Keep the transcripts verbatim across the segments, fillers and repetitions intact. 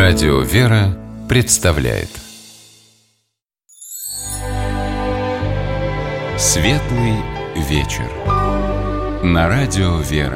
Радио «Вера» представляет Светлый вечер на Радио «Вера».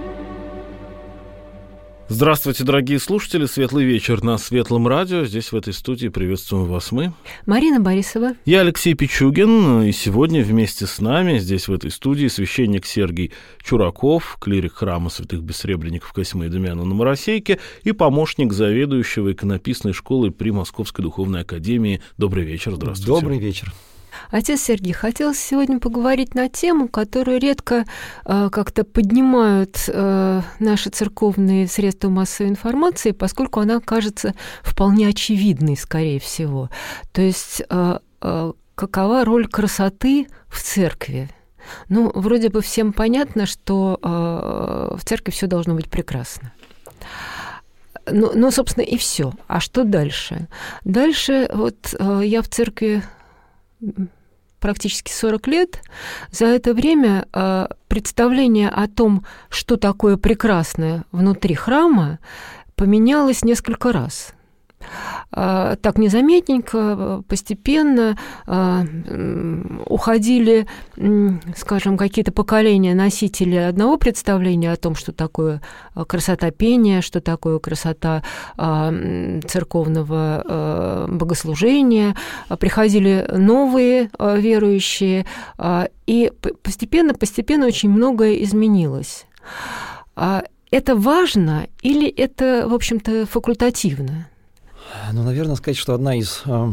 Здравствуйте, дорогие слушатели. Светлый вечер на Светлом радио. Здесь, в этой студии, приветствуем вас мы. Марина Борисова. Я Алексей Пичугин. И сегодня вместе с нами, здесь, в этой студии, священник Сергий Чураков, клирик храма святых бессребренников Косьмы и Дамиана на Моросейке и помощник заведующего иконописной школой при Московской духовной академии. Добрый вечер. Здравствуйте. Добрый вечер. Отец Сергий, хотелось сегодня поговорить на тему, которую редко э, как-то поднимают э, наши церковные средства массовой информации, поскольку она кажется вполне очевидной, скорее всего. То есть э, э, какова роль красоты в церкви? Ну, вроде бы всем понятно, что э, в церкви все должно быть прекрасно. Ну, ну, собственно, и все. А что дальше? Дальше вот э, я в церкви практически сорок лет. За это время э, представление о том, что такое прекрасное внутри храма, поменялось несколько раз. Э, так незаметненько, постепенно э, уходили, э, скажем, какие-то поколения носителей одного представления о том, что такое красота пения, что такое красота э, церковного э, богослужения. Приходили новые э, верующие, э, и постепенно-постепенно очень многое изменилось. Э, это важно или это, в общем-то, факультативно? Ну, наверное, сказать, что одна из э,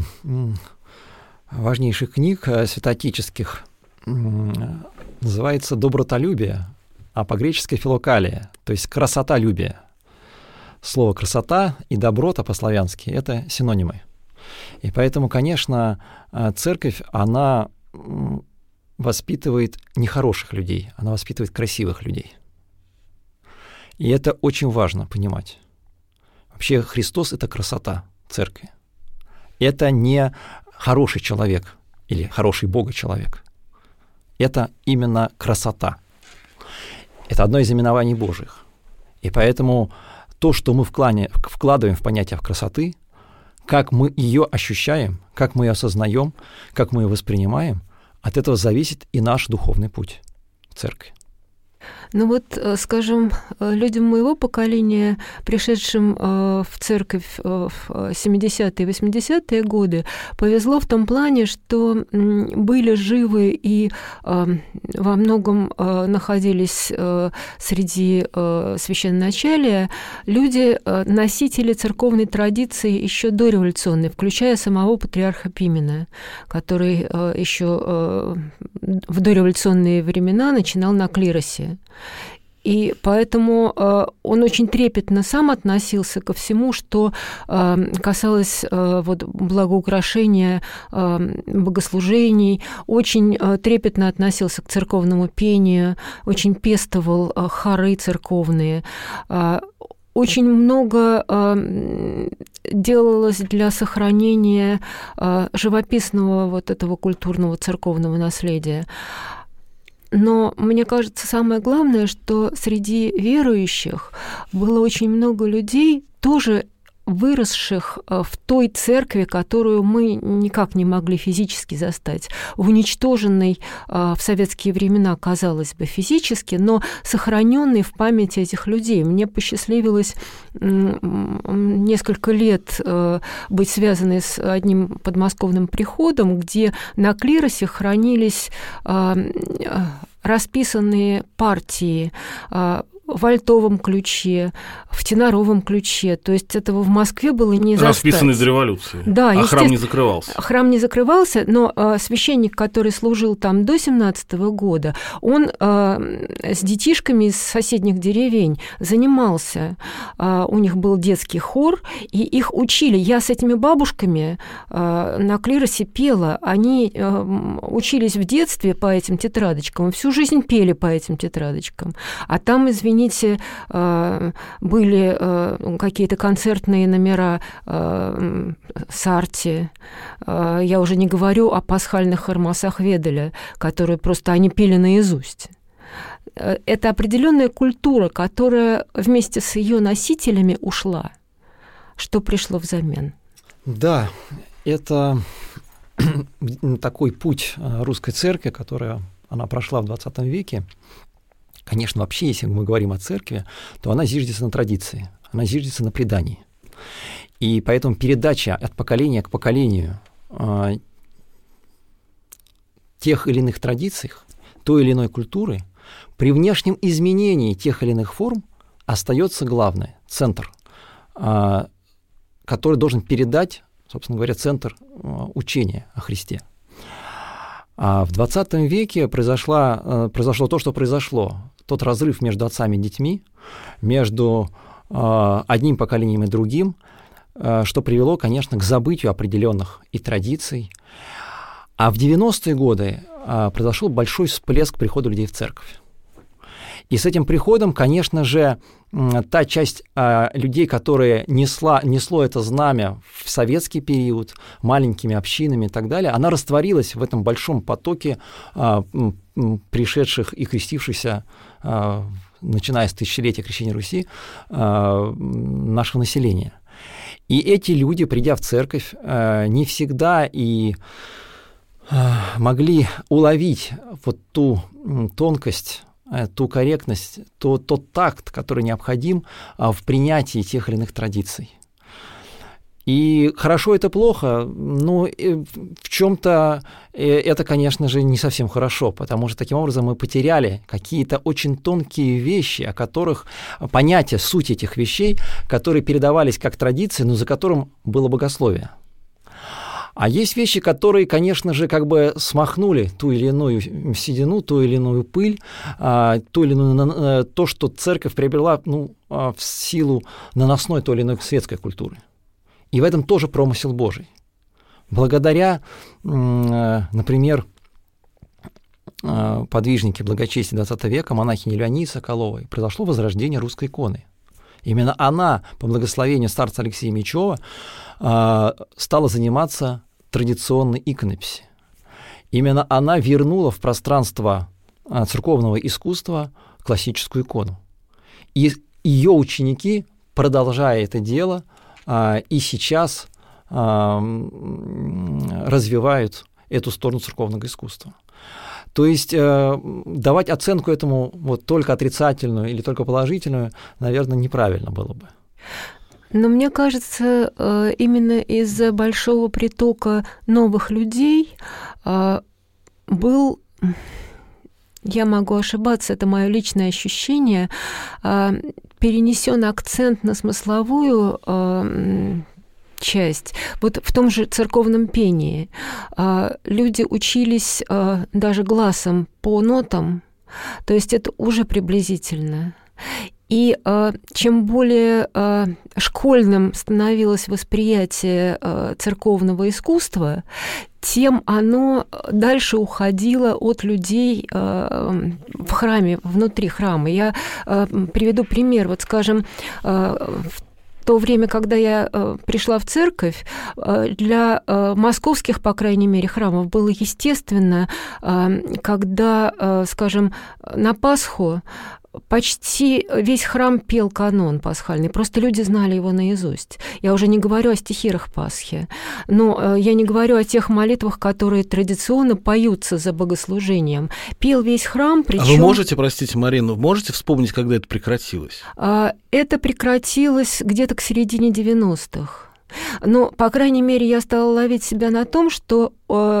важнейших книг э, святоотеческих э, называется «Добротолюбие», а по-гречески «филокалия», то есть «красотолюбие». Слово «красота» и «доброта» по-славянски — это синонимы. И поэтому, конечно, церковь, она воспитывает нехороших людей, она воспитывает красивых людей. И это очень важно понимать. Вообще Христос — это красота церкви. Это не хороший человек или хороший Бога человек. Это именно красота. Это одно из именований Божьих. И поэтому то, что мы вкладываем в понятие красоты, как мы ее ощущаем, как мы ее осознаем, как мы ее воспринимаем, от этого зависит и наш духовный путь в церкви. Ну вот, скажем, людям моего поколения, пришедшим в церковь в семидесятые и восьмидесятые годы, повезло в том плане, что были живы и во многом находились среди священноначалия люди, носители церковной традиции еще дореволюционной, включая самого патриарха Пимена, который еще в дореволюционные времена начинал на клиросе. И поэтому э, он очень трепетно сам относился ко всему, что э, касалось э, вот, благоукрашения э, богослужений, очень э, трепетно относился к церковному пению, очень пестовал э, хоры церковные. Э, Очень много э, делалось для сохранения э, живописного вот этого культурного церковного наследия. Но мне кажется, самое главное, что среди верующих было очень много людей, тоже выросших в той церкви, которую мы никак не могли физически застать, уничтоженной в советские времена, казалось бы, физически, но сохраненной в памяти этих людей. Мне посчастливилось несколько лет быть связанной с одним подмосковным приходом, где на клиросе хранились расписанные партии в альтовом ключе, в теноровом ключе. То есть этого в Москве было не застать. Расписанный до революции. Да, а храм не закрывался. Храм не закрывался, но э, священник, который служил там до семнадцатого года, он э, с детишками из соседних деревень занимался. Э, у них был детский хор, и их учили. Я с этими бабушками э, на клиросе пела. Они э, учились в детстве по этим тетрадочкам, и всю жизнь пели по этим тетрадочкам. А там, извините, были какие-то концертные номера Сарти. Я уже не говорю о пасхальных хормасах Веделя, которые просто они пели наизусть. Это определенная культура, которая вместе с ее носителями ушла. что пришло взамен? Да, это такой путь русской церкви, которая она прошла в двадцатом веке. Конечно, вообще, если мы говорим о церкви, то она зиждется на традиции, она зиждется на предании. И поэтому передача от поколения к поколению э, тех или иных традиций, той или иной культуры, при внешнем изменении тех или иных форм остается главное, центр, э, который должен передать, собственно говоря, центр э, учения о Христе. А в двадцатом веке произошло, э, произошло то, что произошло. Тот разрыв между отцами и детьми, между э, одним поколением и другим, э, что привело, конечно, к забытию определенных и традиций. А в девяностые годы э, произошел большой всплеск прихода людей в церковь. И с этим приходом, конечно же, э, та часть э, людей, которая несла, несло это знамя в советский период, маленькими общинами и так далее, она растворилась в этом большом потоке э, пришедших и крестившихся, э, начиная с тысячелетия крещения Руси, э, нашего населения. И эти люди, придя в церковь, э, не всегда и э, могли уловить вот ту тонкость, ту корректность, то, тот такт, который необходим в принятии тех или иных традиций. И хорошо это плохо, но в чем-то это, конечно же, не совсем хорошо, потому что таким образом мы потеряли какие-то очень тонкие вещи, о которых, понятие, суть этих вещей, которые передавались как традиции, но за которым было богословие. А есть вещи, которые, конечно же, как бы смахнули ту или иную седину, ту или иную пыль, ту или иную, то, что церковь приобрела, ну, в силу наносной той или иной светской культуры. И в этом тоже промысел Божий. Благодаря, например, подвижнике благочестия двадцатого века, монахине Леонии Соколовой, произошло возрождение русской иконы. Именно она, по благословению старца Алексея Мечева, стала заниматься традиционной иконописью. Именно она вернула в пространство церковного искусства классическую икону. И ее ученики, продолжая это дело, и сейчас развивают эту сторону церковного искусства. То есть давать оценку этому вот только отрицательную или только положительную, наверное, неправильно было бы. Но мне кажется, именно из-за большого притока новых людей был, я могу ошибаться, это мое личное ощущение, перенесен акцент на смысловую часть. Вот в том же церковном пении люди учились даже гласом по нотам, то есть это уже приблизительно. И э, чем более э, школьным становилось восприятие э, церковного искусства, тем оно дальше уходило от людей э, в храме, внутри храма. Я э, приведу пример. Вот, скажем, э, в то время, когда я э, пришла в церковь, э, для э, московских, по крайней мере, храмов было естественно, э, когда, э, скажем, на Пасху почти весь храм пел канон пасхальный, просто люди знали его наизусть. Я уже не говорю о стихирах Пасхи, но я не говорю о тех молитвах, которые традиционно поются за богослужением. Пел весь храм, причем... А вы можете, простите, Марина, можете вспомнить, когда это прекратилось? Это прекратилось где-то к середине девяностых. Но, по крайней мере, я стала ловить себя на том, что...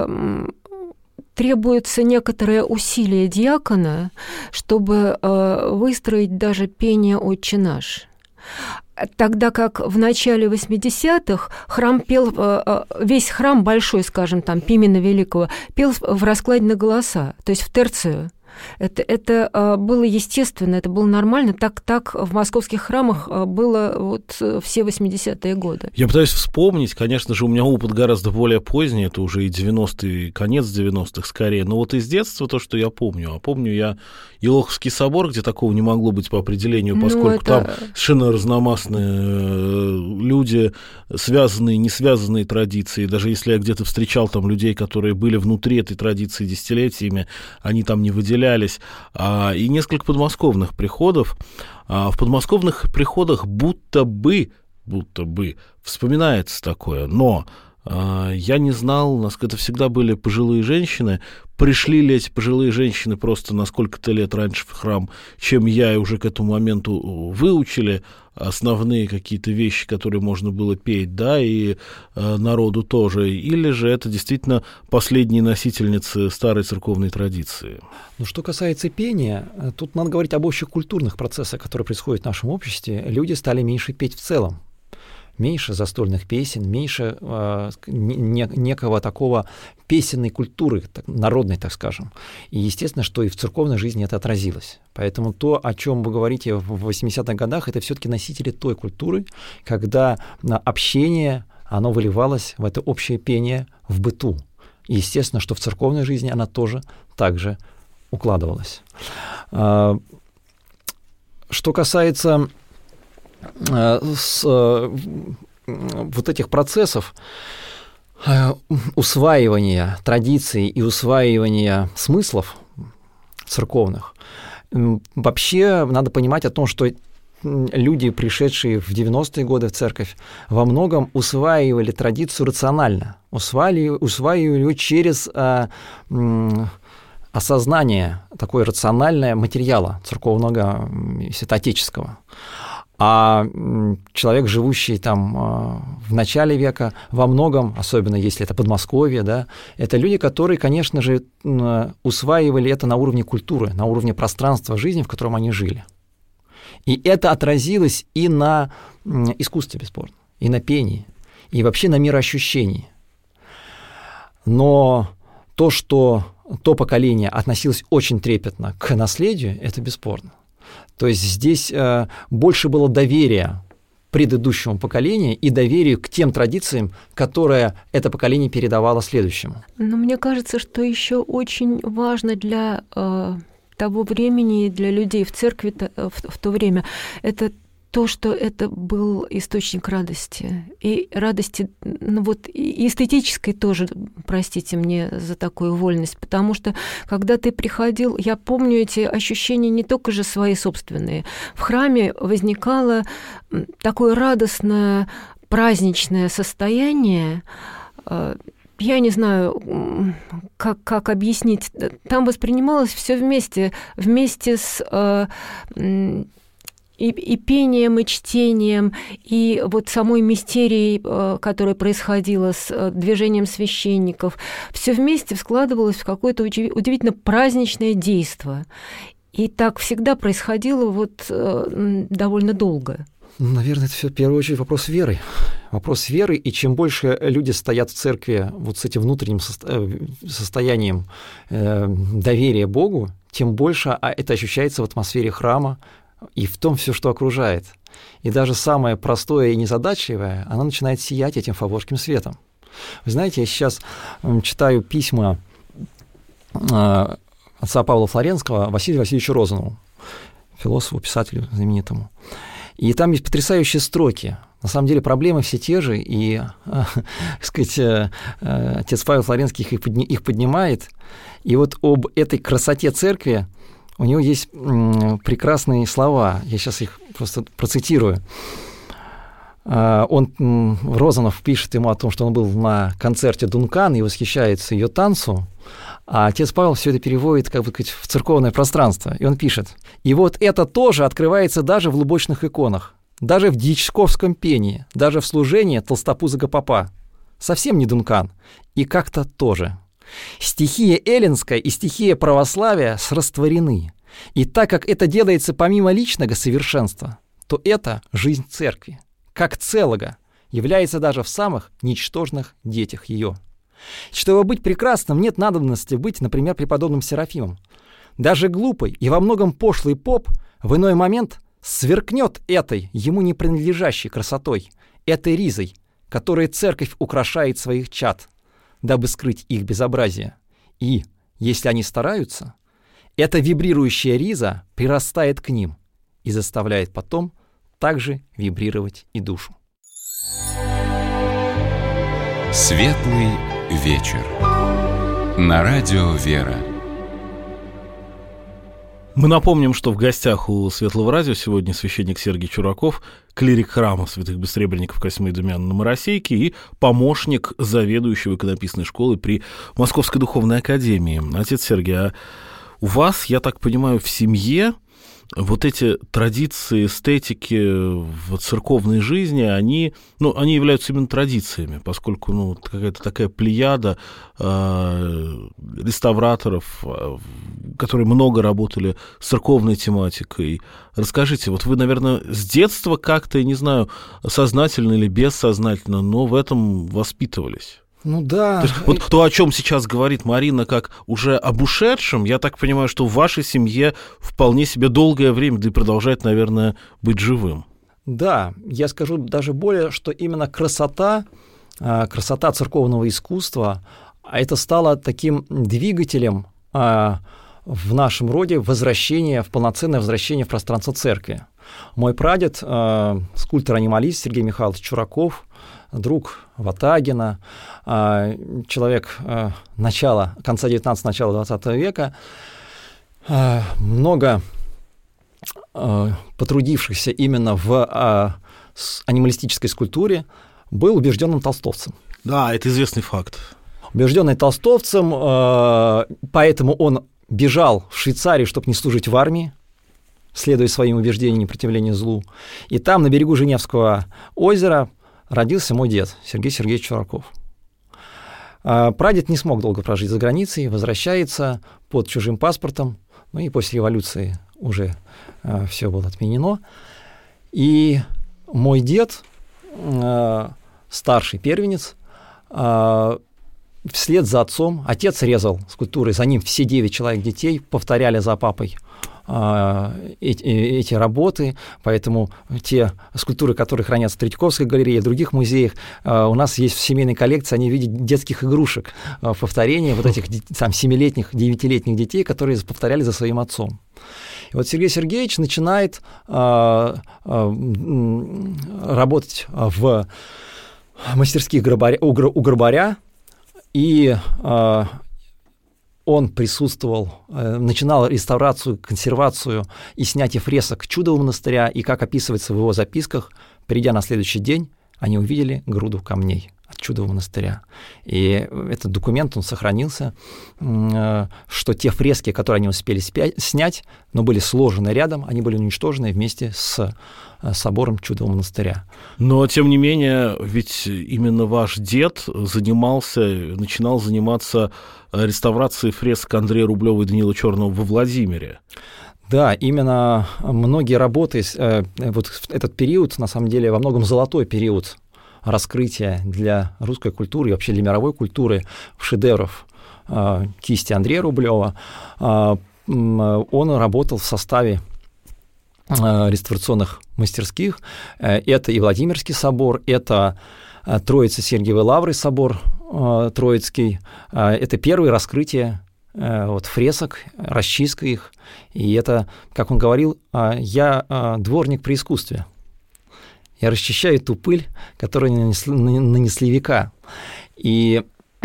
требуется некоторое усилие диакона, чтобы э, выстроить даже пение «Отче наш». Тогда как в начале восьмидесятых храм пел, э, весь храм большой, скажем, там, Пимена Великого, пел в раскладе на голоса, то есть в терцию. Это, это было естественно, это было нормально. Так, так в московских храмах было вот все восьмидесятые годы. Я пытаюсь вспомнить, конечно же, у меня опыт гораздо более поздний, это уже и девяностые, конец девяностых скорее, но вот из детства то, что я помню. А помню я Елоховский собор, где такого не могло быть по определению, поскольку ну, это... там совершенно разномастные люди, связанные, не связанные традиции. Даже если я где-то встречал там людей, которые были внутри этой традиции десятилетиями, они там не выделялись. А, и несколько подмосковных приходов. А, в подмосковных приходах будто бы будто бы вспоминается такое, но э, я не знал, насколько это всегда были пожилые женщины. Пришли ли эти пожилые женщины просто на сколько-то лет раньше в храм, чем я, и уже к этому моменту выучили основные какие-то вещи, которые можно было петь, да, и э, народу тоже, или же это действительно последние носительницы старой церковной традиции? Ну, что касается пения, тут надо говорить об общих культурных процессах, которые происходят в нашем обществе. Люди стали меньше петь в целом. Меньше застольных песен, меньше э, не, некого такого песенной культуры, так, народной, так скажем. И естественно, что и в церковной жизни это отразилось. Поэтому то, о чем вы говорите в восьмидесятых годах, это все-таки носители той культуры, когда общение, оно выливалось в это общее пение в быту. И естественно, что в церковной жизни она тоже так же укладывалась. Что касается с вот этих процессов усваивания традиций и усваивания смыслов церковных, вообще надо понимать о том, что люди, пришедшие в девяностые годы в церковь, во многом усваивали традицию рационально, усваивали, усваивали ее через а, м, осознание такое рациональное материала церковного, святоотеческого. А человек, живущий там в начале века, во многом, особенно если это Подмосковье, да, это люди, которые, конечно же, усваивали это на уровне культуры, на уровне пространства жизни, в котором они жили. И это отразилось и на искусстве, бесспорно, и на пении, и вообще на мироощущении. Но то, что то поколение относилось очень трепетно к наследию, это бесспорно. То есть здесь э, больше было доверия предыдущему поколению и доверию к тем традициям, которые это поколение передавало следующему. Но мне кажется, что еще очень важно для э, того времени, для людей в церкви в, в то время, это то, что это был источник радости. И радости, ну вот, и эстетической тоже, простите мне за такую вольность, потому что, когда ты приходил, я помню эти ощущения не только же свои собственные. В храме возникало такое радостное, праздничное состояние. Я не знаю, как, как объяснить. Там воспринималось все вместе, вместе с... И, и пением, и чтением, и вот самой мистерией, которая происходила с движением священников, все вместе складывалось в какое-то удивительно праздничное действо. И так всегда происходило вот довольно долго. Наверное, это все в первую очередь вопрос веры. Вопрос веры, и чем больше люди стоят в церкви вот с этим внутренним состоянием доверия Богу, тем больше это ощущается в атмосфере храма, и в том все, что окружает. И даже самое простое и незадачливое, оно начинает сиять этим фаворским светом. Вы знаете, я сейчас читаю письма отца Павла Флоренского Василию Васильевичу Розанову, философу, писателю знаменитому. И там есть потрясающие строки. На самом деле проблемы все те же, и, так сказать, отец Павел Флоренский их поднимает. И вот об этой красоте церкви у него есть прекрасные слова, я сейчас их просто процитирую. Он, Розанов пишет ему о том, что он был на концерте Дункан и восхищается ее танцу, а отец Павел все это переводит, как бы сказать, в церковное пространство. И он пишет: «И вот это тоже открывается даже в лубочных иконах, даже в дьячковском пении, даже в служении толстопузого попа. Совсем не Дункан, и как-то тоже. Стихия эллинская и стихия православия срастворены. И так как это делается помимо личного совершенства, то это жизнь церкви, как целого, является даже в самых ничтожных детях ее. Чтобы быть прекрасным, нет надобности быть, например, преподобным Серафимом. Даже глупый и во многом пошлый поп в иной момент сверкнет этой, ему не принадлежащей красотой, этой ризой, которой церковь украшает своих чад, дабы скрыть их безобразие. И, если они стараются, эта вибрирующая риза прирастает к ним и заставляет потом также вибрировать и душу». Светлый вечер. На радио «Вера». Мы напомним, что в гостях у Светлого Радио сегодня священник Сергий Чураков, клирик храма святых бессребренников Косьмы и Дамиана на Моросейке и помощник заведующего иконописной школы при Московской духовной академии. Отец Сергий, а у вас, я так понимаю, в семье вот эти традиции, эстетики в церковной жизни, они, ну, они являются именно традициями, поскольку ну, какая-то такая плеяда э, реставраторов, э, которые много работали с церковной тематикой. Расскажите, вот вы, наверное, с детства как-то, я не знаю, сознательно или бессознательно, но в этом воспитывались. Ну да. То есть, вот то, о чем сейчас говорит Марина, как уже об ушедшем, я так понимаю, что в вашей семье вполне себе долгое время, да и продолжает, наверное, быть живым. Да, я скажу даже более, что именно красота, красота церковного искусства, это стало таким двигателем в нашем роде возвращения, в полноценное возвращение в пространство церкви. Мой прадед, скульптор-анималист Сергей Михайлович Чураков, друг Ватагина, человек начала, конца девятнадцатого, начала двадцатого века, много потрудившихся именно в анималистической скульптуре, был убежденным толстовцем. Да, это известный факт. Убежденный толстовцем, поэтому он бежал в Швейцарию, чтобы не служить в армии, следуя своим убеждениям непротивления злу. И там, на берегу Женевского озера, родился мой дед, Сергей Сергеевич Чураков. Прадед не смог долго прожить за границей, возвращается под чужим паспортом, ну и после революции уже все было отменено. И мой дед, старший первенец, вслед за отцом, отец резал скульптуры, за ним все девять человек детей повторяли за папой Эти, эти работы, поэтому те скульптуры, которые хранятся в Третьяковской галерее, в других музеях, у нас есть в семейной коллекции, они в виде детских игрушек, повторения вот этих там, семилетних, девятилетних детей, которые повторяли за своим отцом. И вот Сергей Сергеевич начинает а, а, работать в мастерских гробаря, у, у гробаря, и а, он присутствовал, начинал реставрацию, консервацию и снятие фресок Чудового монастыря, и, как описывается в его записках, придя на следующий день, они увидели груду камней от Чудового монастыря. И этот документ, он сохранился, что те фрески, которые они успели снять, но были сложены рядом, они были уничтожены вместе с собором Чудового монастыря. Но, тем не менее, ведь именно ваш дед занимался, начинал заниматься реставрацией фресок Андрея Рублева и Даниила Черного во Владимире. Да, именно многие работы, вот в этот период, на самом деле, во многом золотой период раскрытия для русской культуры и вообще для мировой культуры шедевров кисти Андрея Рублева. Он работал в составе реставрационных мастерских. Это и Владимирский собор, это Троице-Сергиевой Лавры собор Троицкий. Это первые раскрытия вот, фресок, расчистка их. И это, как он говорил, я дворник при искусстве. Я расчищаю ту пыль, которую нанесли, нанесли века. И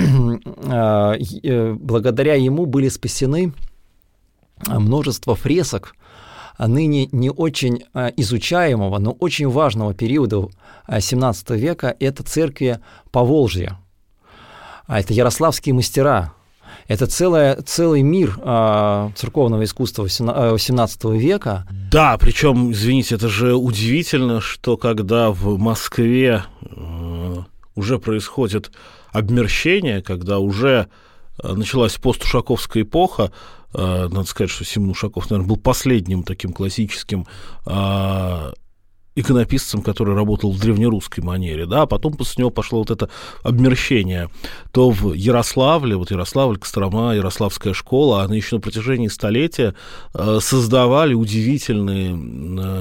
благодаря ему были спасены множество фресок, ныне не очень изучаемого, но очень важного периода семнадцатого века, это церкви Поволжья. Это ярославские мастера. Это целое, целый мир э, церковного искусства семнадцатого века. Да, причем, извините, это же удивительно, что когда в Москве э, уже происходит обмерщение, когда уже началась постушаковская эпоха, э, надо сказать, что Симон Ушаков, наверное, был последним таким классическим э, иконописцем, который работал в древнерусской манере, да, а потом после него пошло вот это обмерщение, то в Ярославле, вот Ярославль, Кострома, Ярославская школа, они еще на протяжении столетия э, создавали удивительные, э,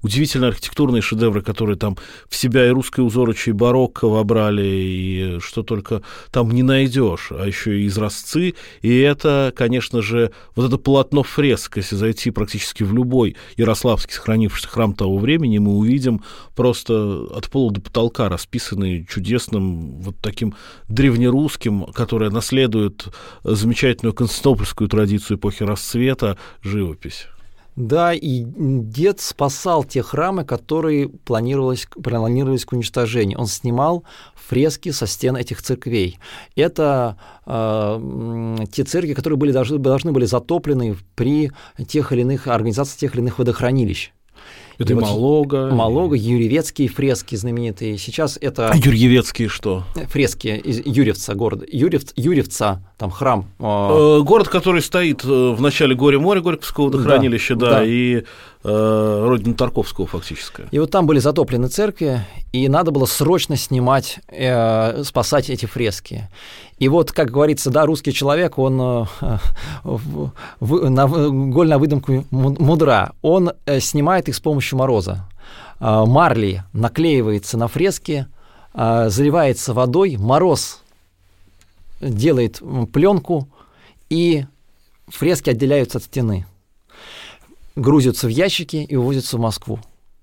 удивительные архитектурные шедевры, которые там в себя и русское узорочье, и барокко вобрали, и что только там не найдешь, а еще и изразцы. И это, конечно же, вот это полотно фреск, если зайти практически в любой ярославский сохранившийся храм того времени, мы увидим просто от пола до потолка расписанный чудесным вот таким древнерусским, которое наследует замечательную константинопольскую традицию эпохи расцвета, живопись. Да, и дед спасал те храмы, которые планировались, планировались к уничтожению. Он снимал фрески со стен этих церквей. Это э, те церкви, которые были, должны, должны были затоплены при тех или иных организациях тех или иных водохранилищ. Это и вот Малога. Малога, Юрьевецкие фрески знаменитые. Сейчас это... А Юрьевецкие что? Фрески из Юрьевца города. Юрьев, Юрьевца, там храм. Э, город, который стоит в начале горя-моря, Горьковского водохранилища, да, да, да. и э, родина Тарковского фактически. И вот там были затоплены церкви, и надо было срочно снимать, э, спасать эти фрески. И вот, как говорится, да, русский человек, он э, в, в, на, голь на выдумку мудра, он э, снимает их с помощью мороза. Э, марли наклеивается на фрески, э, заливается водой, мороз делает пленку, и фрески отделяются от стены, грузятся в ящики и увозятся в Москву.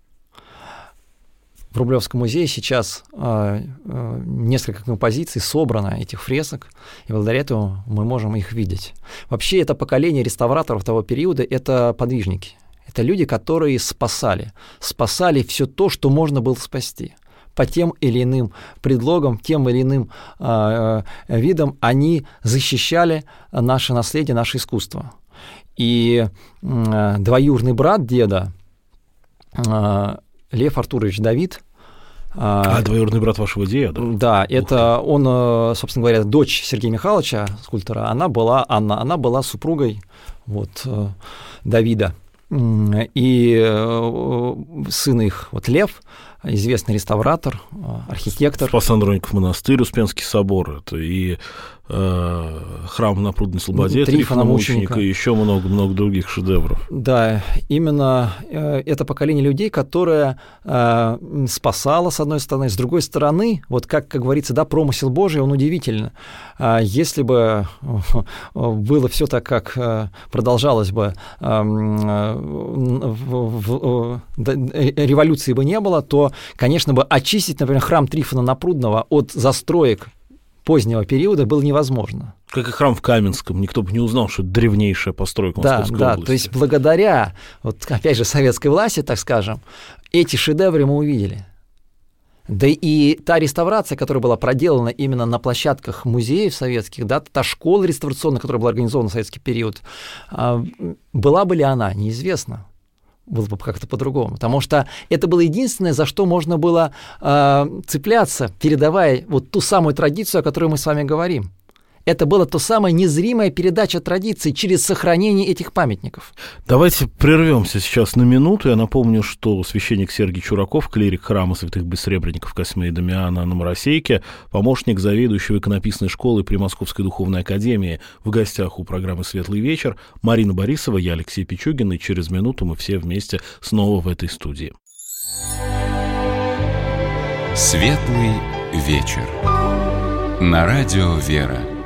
В Рублевском музее сейчас э, э, несколько композиций собрано этих фресок, и благодаря этому мы можем их видеть. Вообще, это поколение реставраторов того периода — это подвижники. Это люди, которые спасали. Спасали все то, что можно было спасти. По тем или иным предлогам, тем или иным э, э, видам они защищали наше наследие, наше искусство. И э, двоюродный брат деда, э, Лев Артурович Давид. А, двоюродный брат вашего деда? Да, это он, собственно говоря, дочь Сергея Михайловича, скульптора, она была, Анна, она была супругой вот, Давида. И сын их, вот Лев, известный реставратор, архитектор. Спас Андроников монастырь, Успенский собор, это и э, храм на Прудной Слободе, Трифона Мученика, и еще много-много других шедевров. Да, именно э, это поколение людей, которое э, спасало, с одной стороны, с другой стороны, вот как, как говорится, да, промысел Божий, он удивительный. Э, если бы было все так, как э, продолжалось бы, э, э, в, в, э, революции бы не было, то, конечно, бы очистить, например, храм Трифона Напрудного от застроек позднего периода было невозможно. Как и храм в Каменском, никто бы не узнал, что это древнейшая постройка Московской да, области. Да, то есть благодаря, вот, опять же, советской власти, так скажем, эти шедевры мы увидели. Да и та реставрация, которая была проделана именно на площадках музеев советских, да, та школа реставрационная, которая была организована в советский период, была бы ли она, неизвестно. Было бы как-то по-другому. Потому что это было единственное, за что можно было э, цепляться, передавая вот ту самую традицию, о которой мы с вами говорим. Это была та самая незримая передача традиций через сохранение этих памятников. Давайте прервемся сейчас на минуту. Я напомню, что священник Сергий Чураков, клирик храма святых бессребренников Косьмы и Дамиана на Моросейке, помощник заведующего иконописной школы при Московской духовной академии, в гостях у программы «Светлый вечер». Марина Борисова, я Алексей Пичугин, и через минуту мы все вместе снова в этой студии. «Светлый вечер» на радио «Вера».